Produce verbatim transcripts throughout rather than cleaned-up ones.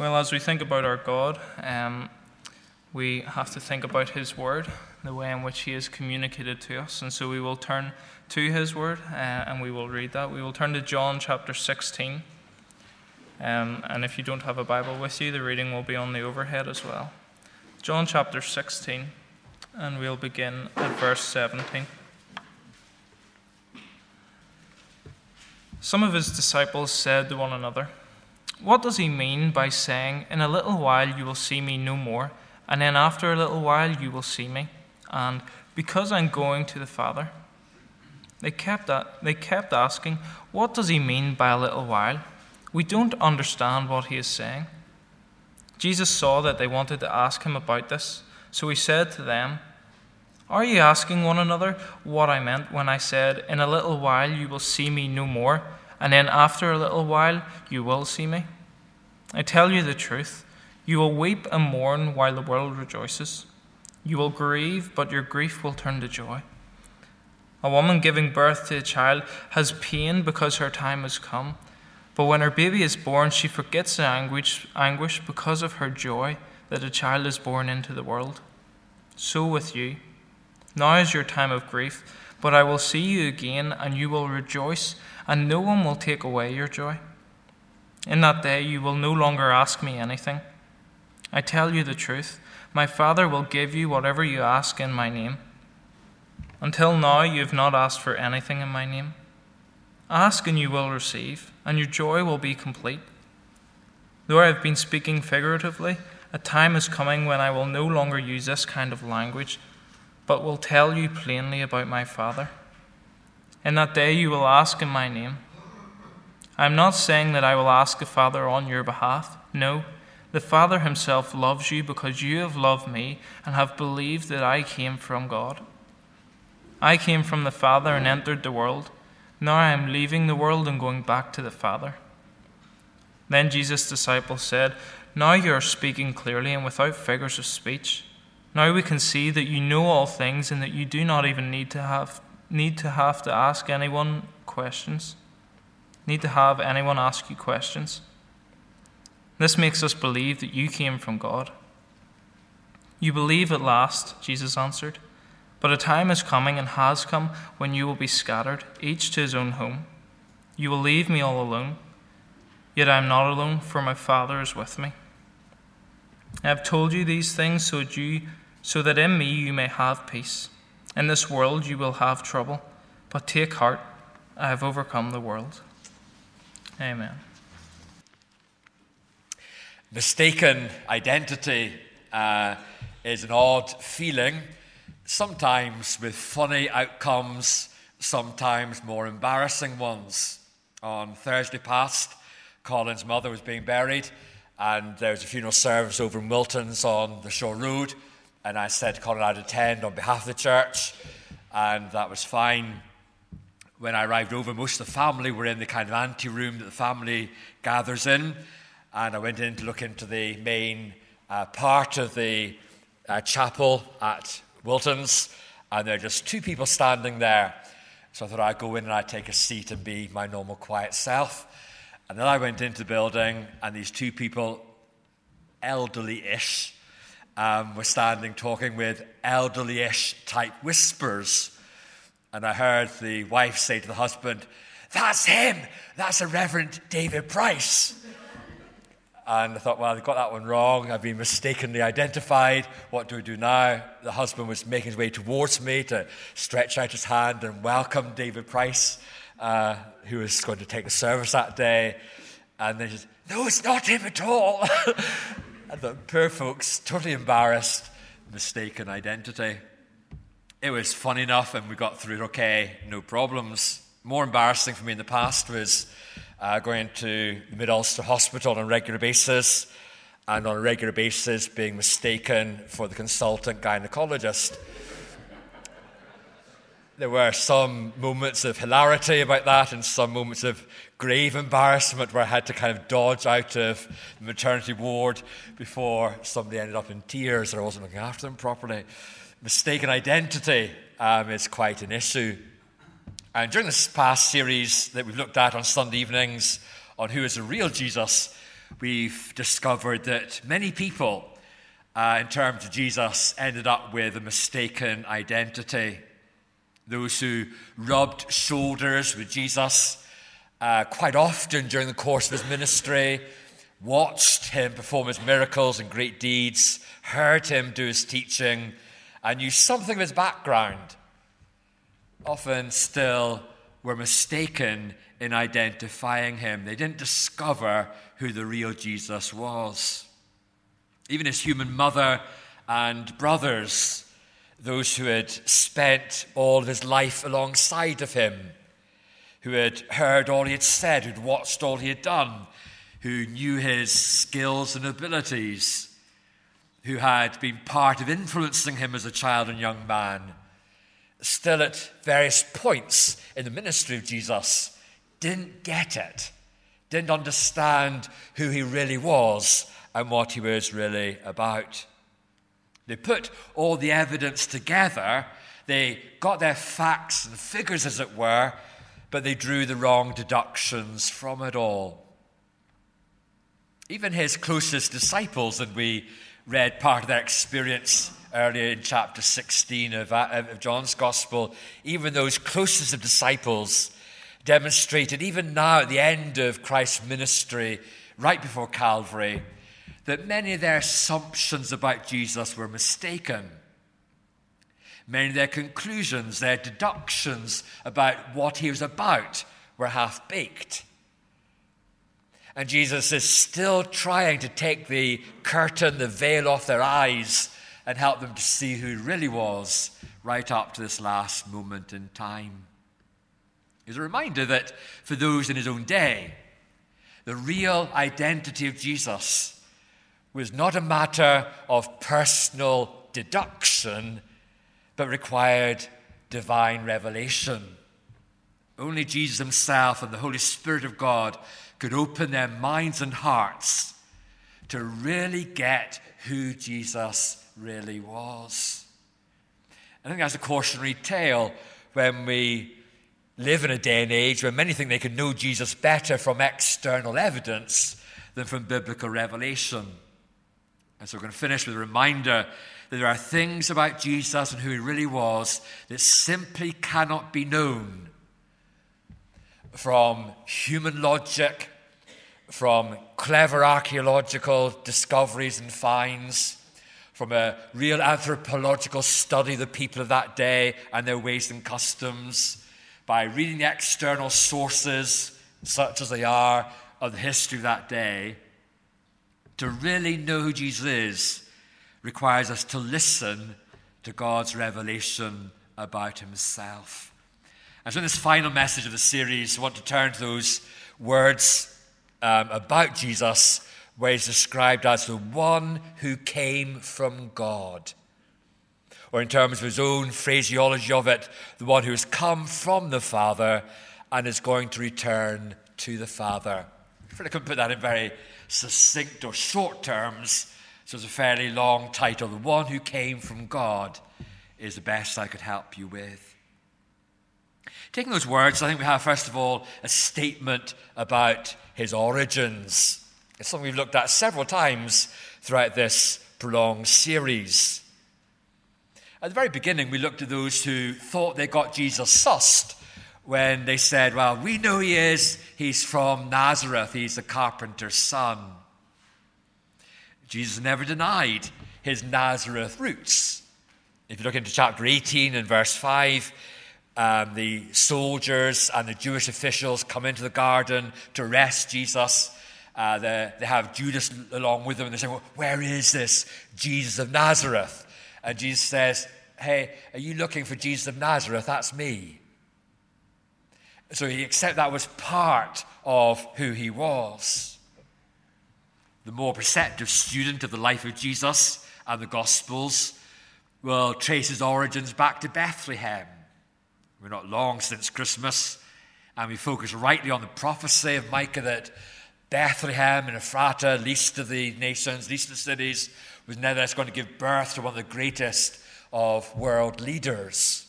Well, as we think about our God, um, we have to think about his word, the way in which he has communicated to us. And so we will turn to his word uh, and we will read that. We will turn to John chapter sixteen. Um, and if you don't have a Bible with you, the reading will be on the overhead as well. John chapter sixteen, and we'll begin at verse seventeen. Some of his disciples said to one another, "What does he mean by saying, 'In a little while you will see me no more, and then after a little while you will see me'? And because I'm going to the Father?" They kept, they kept asking, "What does he mean by a little while? We don't understand what he is saying." Jesus saw that they wanted to ask him about this, so he said to them, "Are you asking one another what I meant when I said, 'In a little while you will see me no more, and then after a little while you will see me'? I tell you the truth, you will weep and mourn while the world rejoices. You will grieve, but your grief will turn to joy. A woman giving birth to a child has pain because her time has come, but when her baby is born, she forgets the anguish, anguish because of her joy that a child is born into the world. So with you. Now is your time of grief, but I will see you again, and you will rejoice, and no one will take away your joy. In that day you will no longer ask me anything. I tell you the truth, my Father will give you whatever you ask in my name. Until now you have not asked for anything in my name. Ask and you will receive, and your joy will be complete. Though I have been speaking figuratively, a time is coming when I will no longer use this kind of language, but will tell you plainly about my Father. In that day you will ask in my name. I am not saying that I will ask the Father on your behalf. No, the Father himself loves you because you have loved me and have believed that I came from God. I came from the Father and entered the world. Now I am leaving the world and going back to the Father." Then Jesus' disciples said, "Now you are speaking clearly and without figures of speech. Now we can see that you know all things and that you do not even need to have need to have to ask anyone questions. Need to have anyone ask you questions. This makes us believe that you came from God." "You believe at last," Jesus answered. "But a time is coming and has come when you will be scattered, each to his own home. You will leave me all alone. Yet I am not alone, for my Father is with me. I have told you these things so that, you, so that in me you may have peace. In this world you will have trouble, but take heart, I have overcome the world." Amen. Mistaken identity uh, is an odd feeling, sometimes with funny outcomes, sometimes more embarrassing ones. On Thursday past, Colin's mother was being buried, and there was a funeral service over in Wiltons on the Shore Road, and I said to Colin I'd attend on behalf of the church, and that was fine. When I arrived over, most of the family were in the kind of ante-room that the family gathers in, and I went in to look into the main uh, part of the uh, chapel at Wiltons, and there are just two people standing there. So I thought I'd go in and I'd take a seat and be my normal quiet self. And then I went into the building, and these two people, elderly-ish, um, were standing talking with elderly-ish type whispers. And I heard the wife say to the husband, "That's him! That's a Reverend David Price." And I thought, well, they've got that one wrong. I've been mistakenly identified. What do we do now? The husband was making his way towards me to stretch out his hand and welcome David Price, uh, who was going to take the service that day. And then he said, "No, it's not him at all." And the poor folks, totally embarrassed, mistaken identity. It was fun enough, and we got through it okay, no problems. More embarrassing for me in the past was Uh, going to the Mid-Ulster Hospital on a regular basis, and on a regular basis being mistaken for the consultant gynecologist. There were some moments of hilarity about that and some moments of grave embarrassment where I had to kind of dodge out of the maternity ward before somebody ended up in tears or I wasn't looking after them properly. Mistaken identity um, is quite an issue. And during this past series that we've looked at on Sunday evenings on who is the real Jesus, we've discovered that many people, uh, in terms of Jesus, ended up with a mistaken identity. Those who rubbed shoulders with Jesus uh, quite often during the course of his ministry, watched him perform his miracles and great deeds, heard him do his teaching, and knew something of his background, often still were mistaken in identifying him. They didn't discover who the real Jesus was. Even his human mother and brothers, those who had spent all of his life alongside of him, who had heard all he had said, who'd watched all he had done, who knew his skills and abilities, who had been part of influencing him as a child and young man, still at various points in the ministry of Jesus, didn't get it, didn't understand who he really was and what he was really about. They put all the evidence together, they got their facts and figures, as it were, but they drew the wrong deductions from it all. Even his closest disciples, and we read part of their experience earlier in chapter sixteen of, of John's Gospel, even those closest of disciples demonstrated, even now at the end of Christ's ministry, right before Calvary, that many of their assumptions about Jesus were mistaken. Many of their conclusions, their deductions about what he was about were half-baked. And Jesus is still trying to take the curtain, the veil off their eyes and help them to see who he really was right up to this last moment in time. It's a reminder that for those in his own day, the real identity of Jesus was not a matter of personal deduction, but required divine revelation. Only Jesus himself and the Holy Spirit of God could open their minds and hearts to really get who Jesus really was. I think that's a cautionary tale when we live in a day and age where many think they can know Jesus better from external evidence than from biblical revelation. And so we're going to finish with a reminder that there are things about Jesus and who he really was that simply cannot be known from human logic, from clever archaeological discoveries and finds, from a real anthropological study of the people of that day and their ways and customs, by reading the external sources, such as they are, of the history of that day. To really know who Jesus is requires us to listen to God's revelation about himself. And so in this final message of the series, I want to turn to those words um, about Jesus, where he's described as the one who came from God. Or in terms of his own phraseology of it, the one who has come from the Father and is going to return to the Father. If I can put that in very succinct or short terms, so it's a fairly long title. The one who came from God is the best I could help you with. Taking those words, I think we have, first of all, a statement about his origins. It's something we've looked at several times throughout this prolonged series. At the very beginning, we looked at those who thought they got Jesus sussed when they said, well, we know he is, he's from Nazareth, he's a carpenter's son. Jesus never denied his Nazareth roots. If you look into chapter eighteen and verse five, um, the soldiers and the Jewish officials come into the garden to arrest Jesus. Uh, they, they have Judas along with them, and they say, well, where is this Jesus of Nazareth? And Jesus says, hey, are you looking for Jesus of Nazareth? That's me. So he accepted that was part of who he was. The more perceptive student of the life of Jesus and the Gospels will trace his origins back to Bethlehem. We're not long since Christmas, and we focus rightly on the prophecy of Micah that Bethlehem and Ephrata, least of the nations, least of the cities, was nevertheless going to give birth to one of the greatest of world leaders.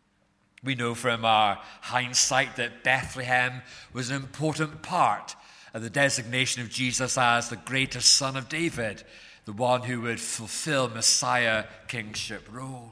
We know from our hindsight that Bethlehem was an important part and the designation of Jesus as the greatest son of David, the one who would fulfill Messiah kingship role.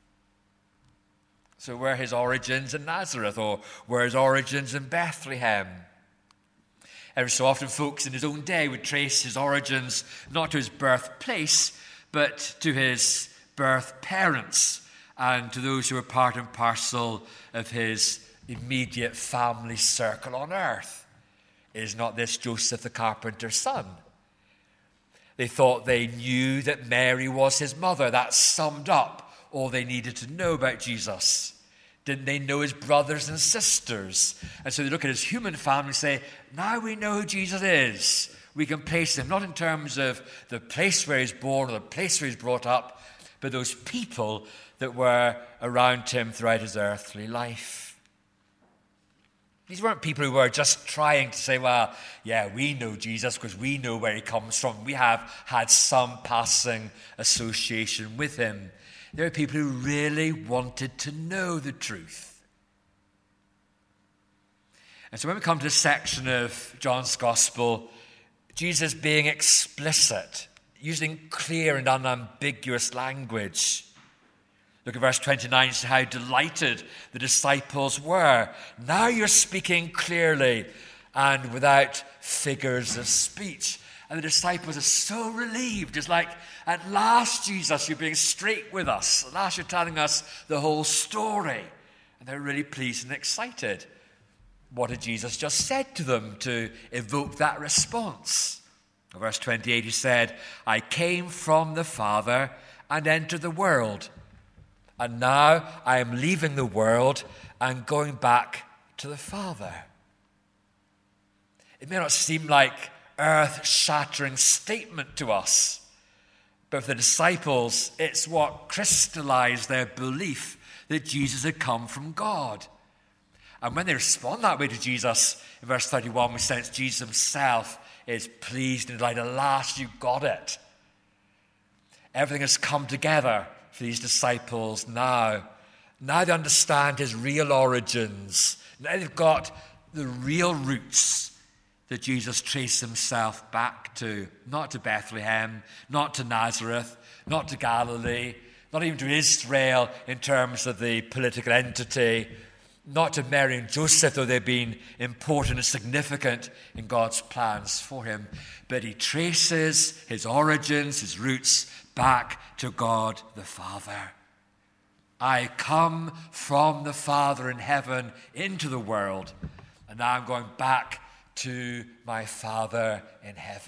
So were his origins in Nazareth, or were his origins in Bethlehem? Every so often, folks in his own day would trace his origins not to his birthplace, but to his birth parents and to those who were part and parcel of his immediate family circle on earth. Is not this Joseph the carpenter's son? They thought they knew that Mary was his mother. That summed up all they needed to know about Jesus. Didn't they know his brothers and sisters? And so they look at his human family and say, now we know who Jesus is. We can place him not in terms of the place where he's born or the place where he's brought up, but those people that were around him throughout his earthly life. These weren't people who were just trying to say, well, yeah, we know Jesus because we know where he comes from. We have had some passing association with him. There are people who really wanted to know the truth. And so when we come to this section of John's Gospel, Jesus being explicit, using clear and unambiguous language. Look at verse twenty-nine, see how delighted the disciples were. Now you're speaking clearly and without figures of speech. And the disciples are so relieved. It's like, at last, Jesus, you're being straight with us. At last, you're telling us the whole story. And they're really pleased and excited. What had Jesus just said to them to evoke that response? In verse twenty-eight, he said, I came from the Father and entered the world. And now I am leaving the world and going back to the Father. It may not seem like earth-shattering statement to us, but for the disciples, it's what crystallized their belief that Jesus had come from God. And when they respond that way to Jesus, in verse thirty-one, we sense Jesus himself is pleased and delighted. At last, you got it. Everything has come together for these disciples now. Now they understand his real origins. Now they've got the real roots that Jesus traced himself back to, not to Bethlehem, not to Nazareth, not to Galilee, not even to Israel in terms of the political entity, not to Mary and Joseph, though they've been important and significant in God's plans for him. But he traces his origins, his roots, back to God the Father. I come from the Father in heaven into the world, and now I'm going back to my Father in heaven.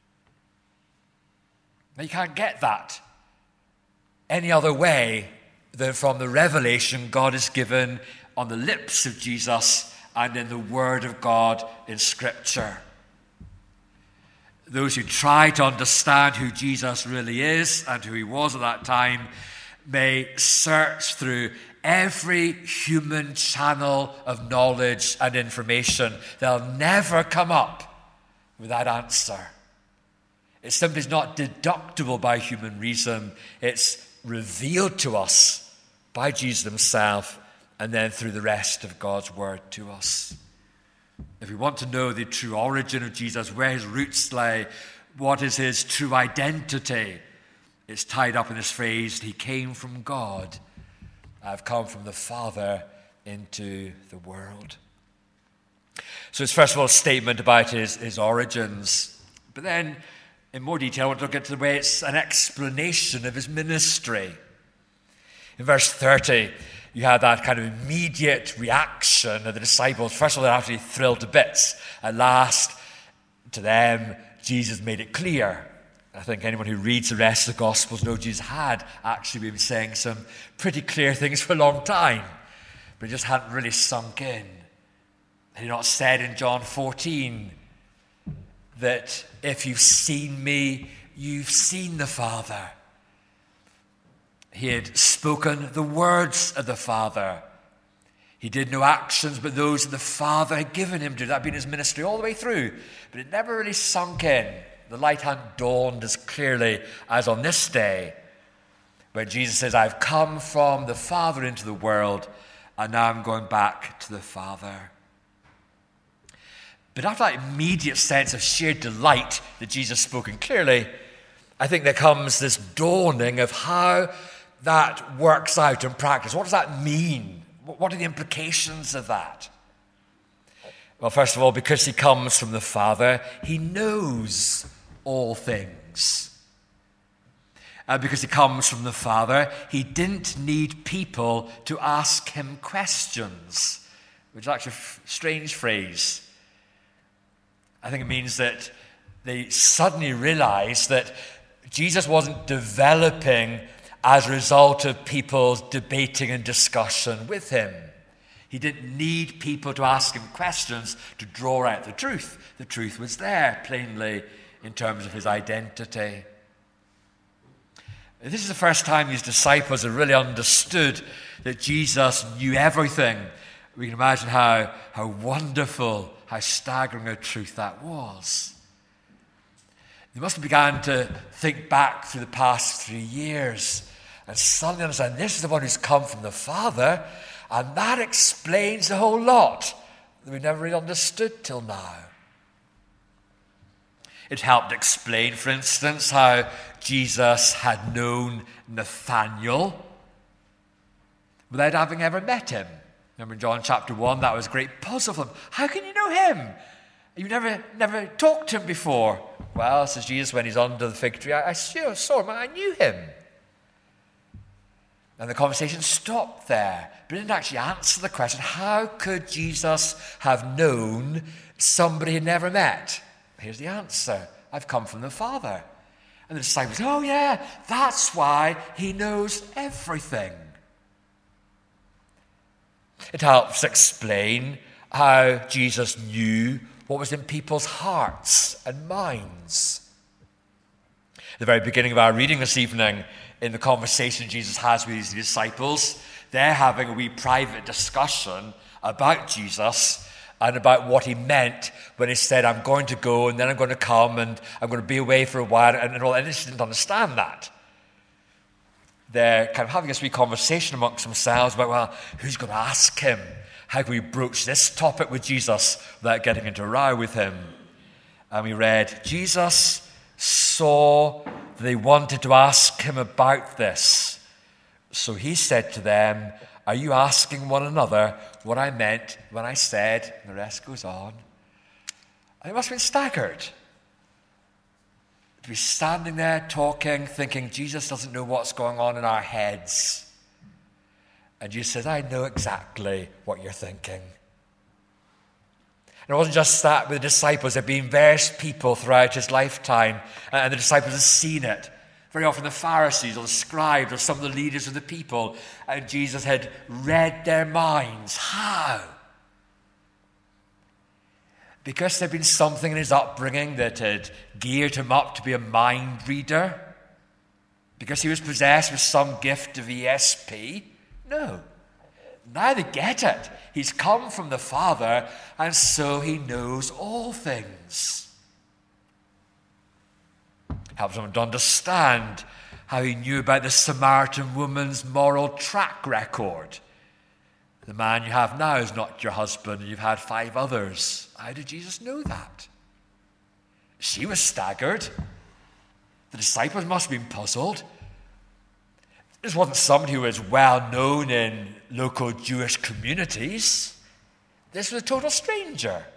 Now you can't get that any other way than from the revelation God has given on the lips of Jesus and in the Word of God in Scripture. Those who try to understand who Jesus really is and who he was at that time may search through every human channel of knowledge and information. They'll never come up with that answer. It simply is not deductible by human reason. It's revealed to us by Jesus himself and then through the rest of God's word to us. If we want to know the true origin of Jesus, where his roots lay, what is his true identity, it's tied up in this phrase, he came from God. I've come from the Father into the world. So it's first of all a statement about his, his origins. But then, in more detail, I want to look at the way it's an explanation of his ministry. In verse thirty, you have that kind of immediate reaction of the disciples. First of all, they're actually thrilled to bits. At last, to them, Jesus made it clear. I think anyone who reads the rest of the Gospels knows Jesus had actually been saying some pretty clear things for a long time, but it just hadn't really sunk in. He not said in John fourteen that if you've seen me, you've seen the Father. He had spoken the words of the Father. He did no actions but those that the Father had given him to do. That had been his ministry all the way through, but it never really sunk in. The light hadn't dawned as clearly as on this day when Jesus says, I've come from the Father into the world, and now I'm going back to the Father. But after that immediate sense of sheer delight that Jesus spoke in clearly, I think there comes this dawning of how that works out in practice. What does that mean? What are the implications of that? Well, first of all, because he comes from the Father, he knows all things. Uh, because he comes from the Father, he didn't need people to ask him questions, which is actually a f- strange phrase. I think it means that they suddenly realized that Jesus wasn't developing as a result of people's debating and discussion with him. He didn't need people to ask him questions to draw out the truth. The truth was there plainly in terms of his identity. This is the first time his disciples have really understood that Jesus knew everything. We can imagine how, how wonderful, how staggering a truth that was. They must have begun to think back through the past three years and suddenly understand this is the one who's come from the Father, and that explains a whole lot that we never really understood till now. It helped explain, for instance, how Jesus had known Nathanael without having ever met him. Remember in John chapter one, that was a great puzzle for them. How can you know him? You never never talked to him before. Well, says Jesus, when he's under the fig tree, I, I saw him, I knew him. And the conversation stopped there, but it didn't actually answer the question, how could Jesus have known somebody he'd never met? Here's the answer. I've come from the Father. And the disciples, oh yeah, that's why he knows everything. It helps explain how Jesus knew what was in people's hearts and minds. At the very beginning of our reading this evening, in the conversation Jesus has with his disciples, they're having a wee private discussion about Jesus and about what he meant when he said, I'm going to go and then I'm going to come and I'm going to be away for a while, and, and all. And they didn't understand that. They're kind of having this wee conversation amongst themselves about, well, who's going to ask him? How can we broach this topic with Jesus without getting into a row with him? And we read, Jesus saw that they wanted to ask him about this. So he said to them, are you asking one another what I meant when I said, and the rest goes on. And they must have been staggered. To be standing there talking, thinking Jesus doesn't know what's going on in our heads. And Jesus says, I know exactly what you're thinking. And it wasn't just that with the disciples. There have been various people throughout his lifetime, and the disciples have seen it. Very often the Pharisees or the scribes or some of the leaders of the people, and Jesus had read their minds. How? Because there had been something in his upbringing that had geared him up to be a mind reader? Because he was possessed with some gift of E S P? No. Now they get it. He's come from the Father, and so he knows all things. Helps him to understand how he knew about the Samaritan woman's moral track record. The man you have now is not your husband, and you've had five others. How did Jesus know that? She was staggered. The disciples must have been puzzled. This wasn't somebody who was well known in local Jewish communities. This was a total stranger.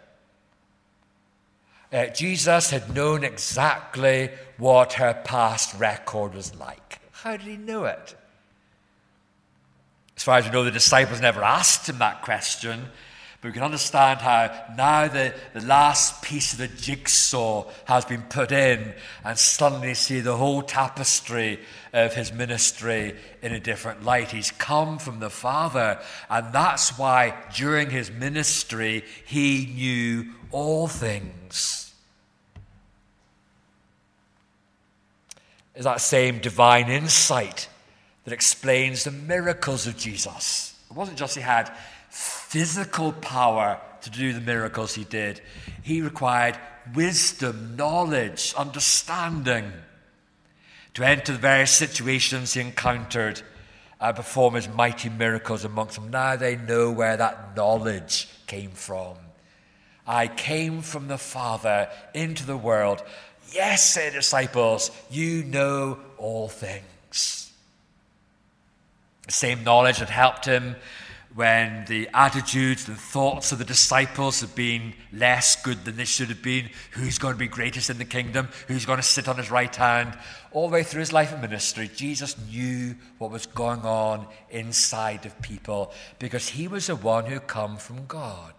Uh, Jesus had known exactly what her past record was like. How did he know it? As far as we know, the disciples never asked him that question, but we can understand how now the, the last piece of the jigsaw has been put in, and suddenly see the whole tapestry of his ministry in a different light. He's come from the Father, and that's why during his ministry he knew all things. It's that same divine insight that explains the miracles of Jesus. It wasn't just he had physical power to do the miracles he did. He required wisdom, knowledge, understanding to enter the various situations he encountered and perform his mighty miracles amongst them. Now they know where that knowledge came from. I came from the Father into the world. Yes, say disciples, you know all things. The same knowledge that helped him when the attitudes and thoughts of the disciples had been less good than they should have been. Who's going to be greatest in the kingdom? Who's going to sit on his right hand? All the way through his life and ministry, Jesus knew what was going on inside of people because he was the one who come from God.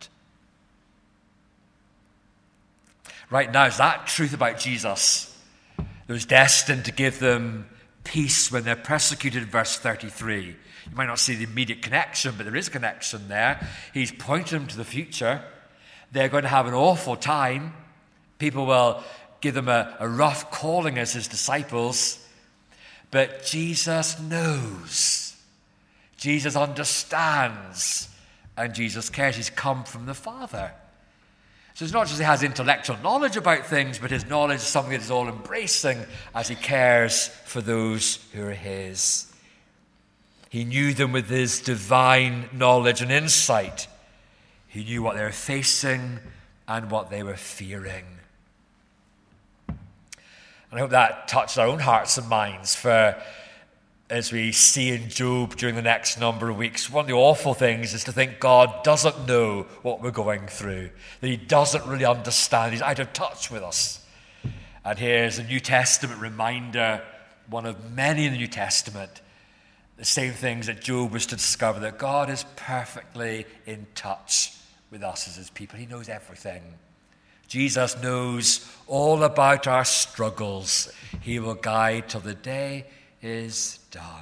Right now, is that truth about Jesus that was destined to give them peace when they're persecuted in verse thirty-three. You might not see the immediate connection, but there is a connection there. He's pointing them to the future. They're going to have an awful time. People will give them a, a rough calling as his disciples. But Jesus knows. Jesus understands. And Jesus cares. He's come from the Father. So it's not just he has intellectual knowledge about things, but his knowledge is something that is all embracing as he cares for those who are his. He knew them with his divine knowledge and insight. He knew what they were facing and what they were fearing. And I hope that touched our own hearts and minds, for as we see in Job during the next number of weeks, one of the awful things is to think God doesn't know what we're going through, that he doesn't really understand, he's out of touch with us. And here's a New Testament reminder, one of many in the New Testament, the same things that Job was to discover, that God is perfectly in touch with us as his people. He knows everything. Jesus knows all about our struggles. He will guide till the day is done.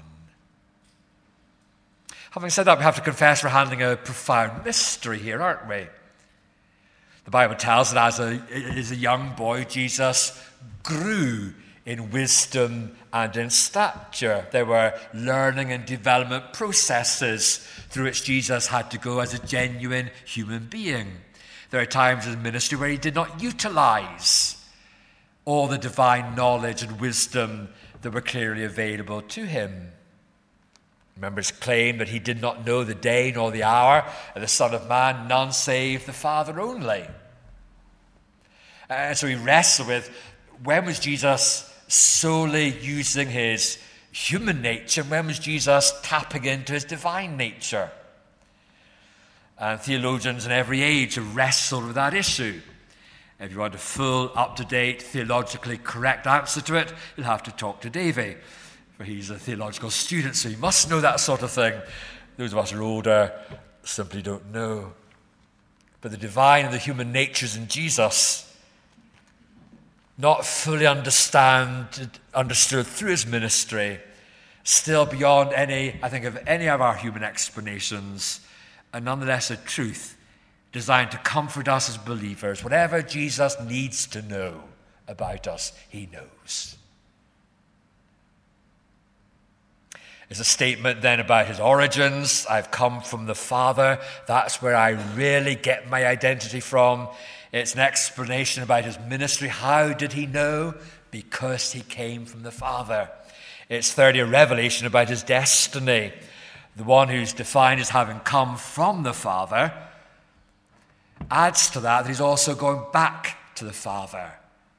Having said that, we have to confess we're handling a profound mystery here, aren't we? The Bible tells that as a, as a young boy, Jesus grew in wisdom and in stature. There were learning and development processes through which Jesus had to go as a genuine human being. There are times in ministry where he did not utilize all the divine knowledge and wisdom that were clearly available to him. Remember his claim that he did not know the day nor the hour of the Son of Man, none save the Father only. And so he wrestled with, when was Jesus solely using his human nature? When was Jesus tapping into his divine nature? And theologians in every age have wrestled with that issue. If you want a full, up-to-date, theologically correct answer to it, you'll have to talk to Davy, for he's a theological student, so he must know that sort of thing. Those of us who are older simply don't know. But the divine and the human natures in Jesus, not fully understand, understood through his ministry, still beyond any, I think, of any of our human explanations, and nonetheless a truth designed to comfort us as believers. Whatever Jesus needs to know about us, he knows. It's a statement then about his origins. I've come from the Father. That's where I really get my identity from. It's an explanation about his ministry. How did he know? Because he came from the Father. It's thirdly a revelation about his destiny. The one who's defined as having come from the Father adds to that that he's also going back to the Father.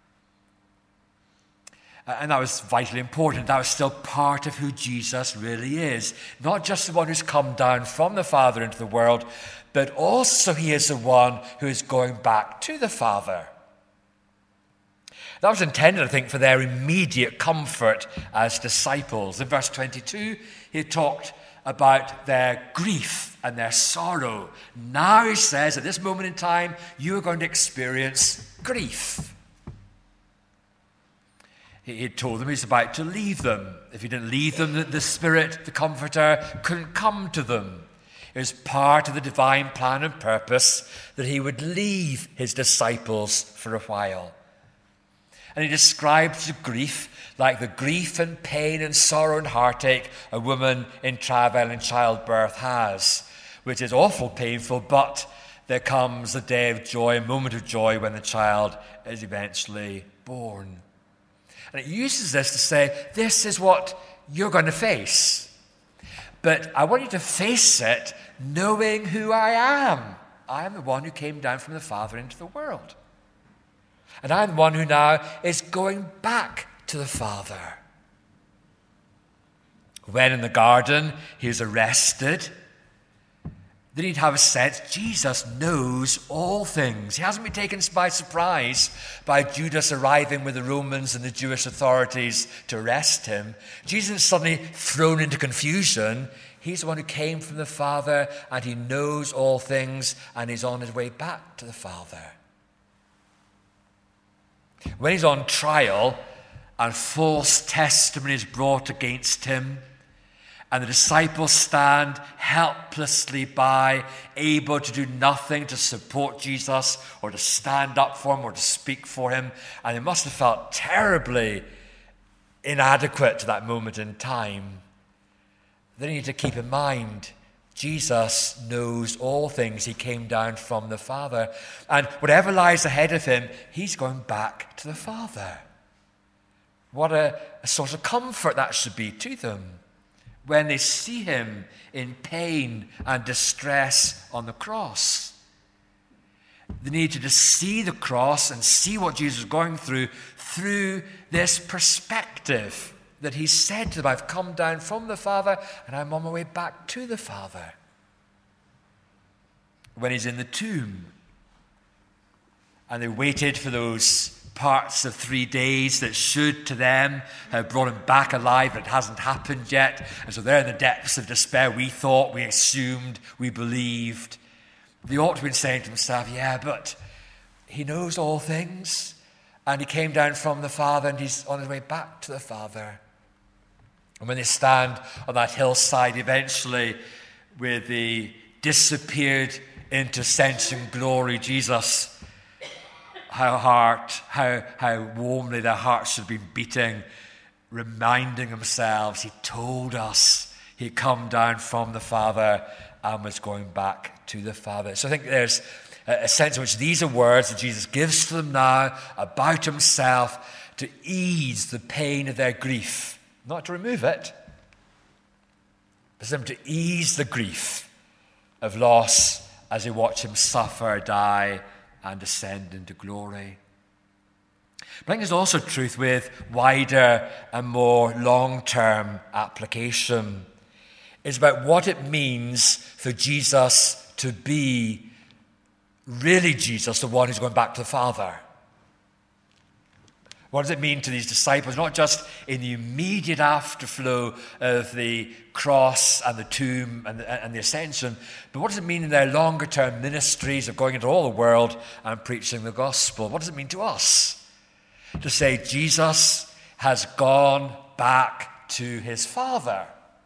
And that was vitally important. That was still part of who Jesus really is. Not just the one who's come down from the Father into the world, but also he is the one who is going back to the Father. That was intended, I think, for their immediate comfort as disciples. In verse twenty-two, he talked about their grief and their sorrow. Now he says, at this moment in time, you are going to experience grief. He had told them he's about to leave them. If he didn't leave them, the Spirit, the Comforter, couldn't come to them. It was part of the divine plan and purpose that he would leave his disciples for a while. And he describes the grief like the grief and pain and sorrow and heartache a woman in travail and childbirth has, which is awful painful, but there comes a day of joy, a moment of joy when the child is eventually born. And it uses this to say, this is what you're going to face. But I want you to face it knowing who I am. I am the one who came down from the Father into the world. And I'm the one who now is going back to the Father. When in the garden he is arrested, then he'd have a sense Jesus knows all things. He hasn't been taken by surprise by Judas arriving with the Romans and the Jewish authorities to arrest him. Jesus is suddenly thrown into confusion. He's the one who came from the Father, and he knows all things, and he's on his way back to the Father. When he's on trial and false testimony is brought against him, and the disciples stand helplessly by, able to do nothing to support Jesus or to stand up for him or to speak for him. And they must have felt terribly inadequate to that moment in time. They need to keep in mind, Jesus knows all things. He came down from the Father. And whatever lies ahead of him, he's going back to the Father. What a, a sort of comfort that should be to them when they see him in pain and distress on the cross. They need to just see the cross and see what Jesus is going through through this perspective that he said to them, I've come down from the Father and I'm on my way back to the Father. When he's in the tomb and they waited for those parts of three days that should to them have brought him back alive, but it hasn't happened yet. And so they're in the depths of despair. We thought, we assumed, we believed. They ought to have been saying to themselves, yeah, but he knows all things. And he came down from the Father and he's on his way back to the Father. And when they stand on that hillside eventually with the disappeared into ascension glory Jesus, how heart, how, how warmly their hearts should have been beating, reminding themselves, he told us he'd come down from the Father and was going back to the Father. So I think there's a sense in which these are words that Jesus gives to them now about himself to ease the pain of their grief, not to remove it, but for them to ease the grief of loss as they watch him suffer, die, and ascend into glory. But I think there's also truth with wider and more long-term application. It's about what it means for Jesus to be really Jesus, the one who's going back to the Father. What does it mean to these disciples, not just in the immediate afterflow of the cross and the tomb and the, and the ascension, but what does it mean in their longer-term ministries of going into all the world and preaching the gospel? What does it mean to us to say Jesus has gone back to his Father?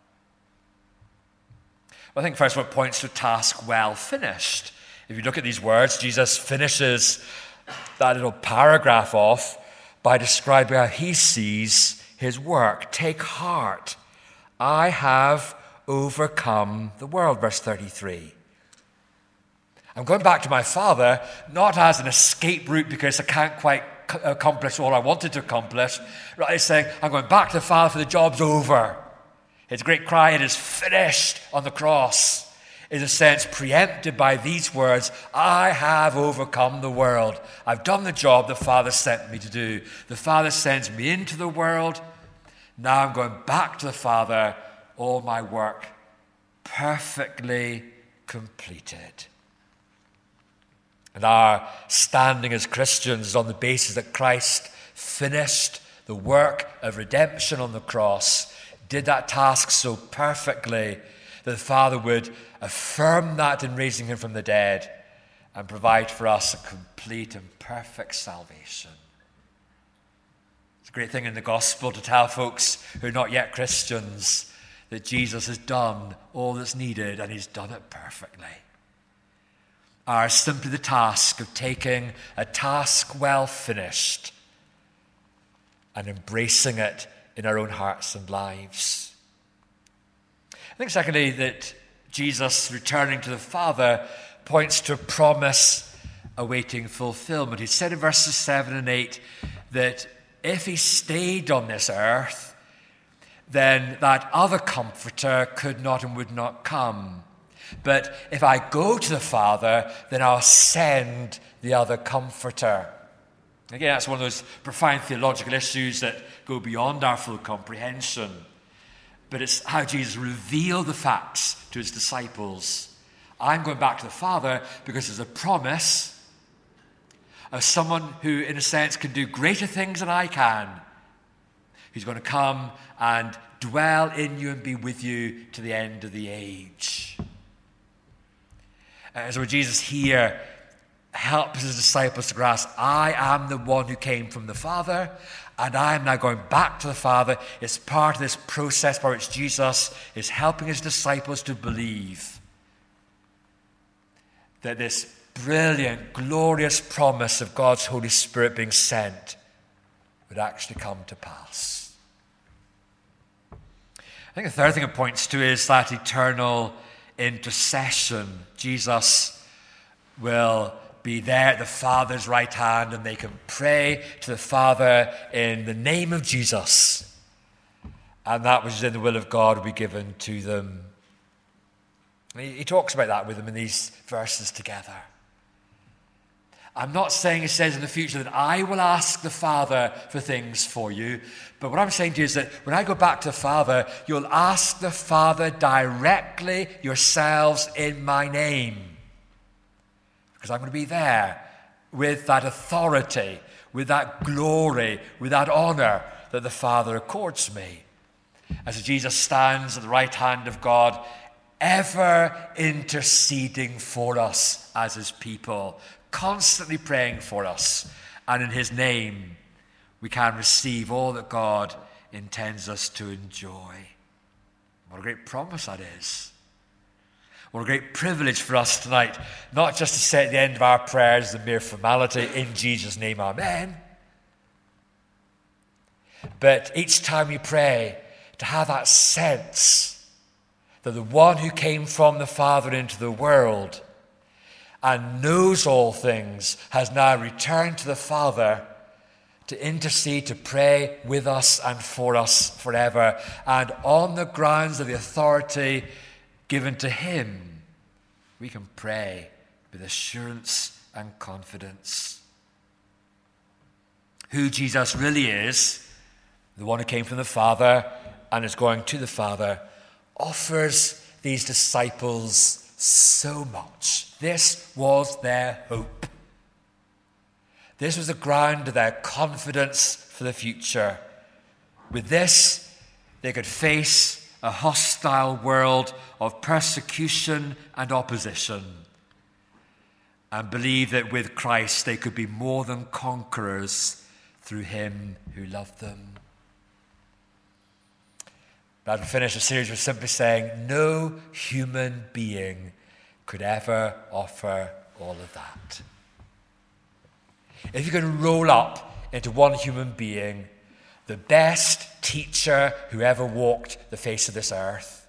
Well, I think first of all it points to a task well finished. If you look at these words, Jesus finishes that little paragraph off by describing how he sees his work. Take heart, I have overcome the world, verse thirty-three. I'm going back to my Father, not as an escape route because I can't quite accomplish all I wanted to accomplish. Right, he's saying, I'm going back to the Father for the job's over. His great cry, it is finished on the cross, is in a sense preempted by these words, I have overcome the world. I've done the job the Father sent me to do. The Father sends me into the world. Now I'm going back to the Father, all my work perfectly completed. And our standing as Christians is on the basis that Christ finished the work of redemption on the cross, did that task so perfectly that the Father would affirm that in raising him from the dead and provide for us a complete and perfect salvation. It's a great thing in the gospel to tell folks who are not yet Christians that Jesus has done all that's needed and he's done it perfectly. Ours simply the task of taking a task well finished and embracing it in our own hearts and lives. I think secondly that Jesus returning to the Father points to a promise awaiting fulfillment. He said in verses seven and eight that if he stayed on this earth, then that other comforter could not and would not come. But if I go to the Father, then I'll send the other Comforter. Again, that's one of those profound theological issues that go beyond our full comprehension. But it's how Jesus revealed the facts to his disciples. I'm going back to the Father because there's a promise of someone who, in a sense, can do greater things than I can, who's going to come and dwell in you and be with you to the end of the age. And so Jesus here helps his disciples to grasp, I am the one who came from the Father, and I am now going back to the Father. It's part of this process by which Jesus is helping his disciples to believe that this brilliant, glorious promise of God's Holy Spirit being sent would actually come to pass. I think the third thing it points to is that eternal intercession. Jesus will be there at the Father's right hand, and they can pray to the Father in the name of Jesus. And that which is in the will of God will be given to them. He, he talks about that with them in these verses together. I'm not saying, he says in the future, that I will ask the Father for things for you. But what I'm saying to you is that when I go back to the Father, you'll ask the Father directly yourselves in my name. Because I'm going to be there with that authority, with that glory, with that honor that the Father accords me. As Jesus stands at the right hand of God, ever interceding for us as his people, constantly praying for us. And in his name, we can receive all that God intends us to enjoy. What a great promise that is. What a great privilege for us tonight, not just to say at the end of our prayers the mere formality, in Jesus' name, amen. But each time we pray, to have that sense that the one who came from the Father into the world and knows all things has now returned to the Father to intercede, to pray with us and for us forever. And on the grounds of the authority given to him, we can pray with assurance and confidence. Who Jesus really is, the one who came from the Father and is going to the Father, offers these disciples so much. This was their hope. This was the ground of their confidence for the future. With this, they could face a hostile world of persecution and opposition, and believe that with Christ they could be more than conquerors through him who loved them. But I'd finish the series with simply saying, no human being could ever offer all of that. If you can roll up into one human being, the best teacher who ever walked the face of this earth,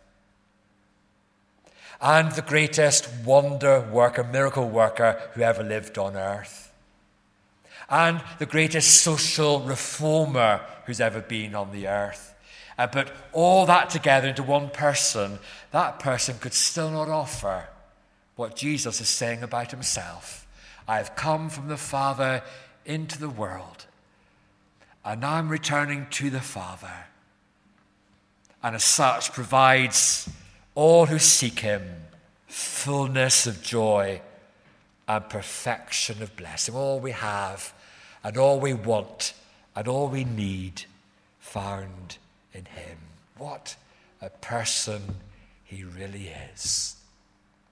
and the greatest wonder worker, miracle worker who ever lived on earth, and the greatest social reformer who's ever been on the earth, and put all that together into one person, that person could still not offer what Jesus is saying about himself. I have come from the Father into the world, and now I'm returning to the Father, and as such provides all who seek him fullness of joy and perfection of blessing. All we have and all we want and all we need found in him. What a person he really is.